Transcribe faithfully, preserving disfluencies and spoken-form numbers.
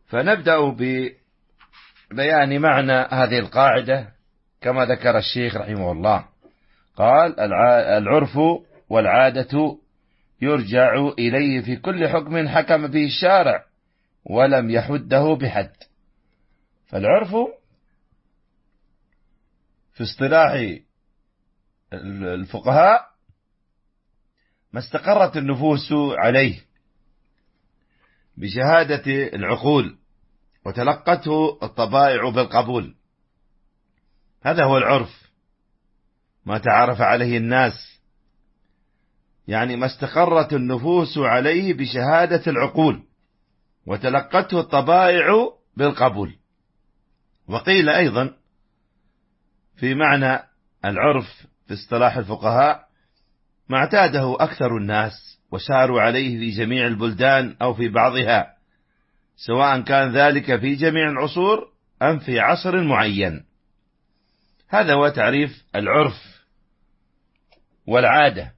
فنبدأ ببيان معنى هذه القاعدة كما ذكر الشيخ رحمه الله. قال: العرف والعادة يرجع إليه في كل حكم حكم به الشارع ولم يحده بحد. فالعرف في اصطلاح الفقهاء ما استقرت النفوس عليه بشهادة العقول وتلقته الطبائع بالقبول. هذا هو العرف، ما تعرف عليه الناس، يعني ما استقرت النفوس عليه بشهادة العقول وتلقته الطبائع بالقبول. وقيل أيضا في معنى العرف في اصطلاح الفقهاء ما اعتاده أكثر الناس وساروا عليه في جميع البلدان أو في بعضها، سواء كان ذلك في جميع العصور أم في عصر معين. هذا هو تعريف العرف والعادة.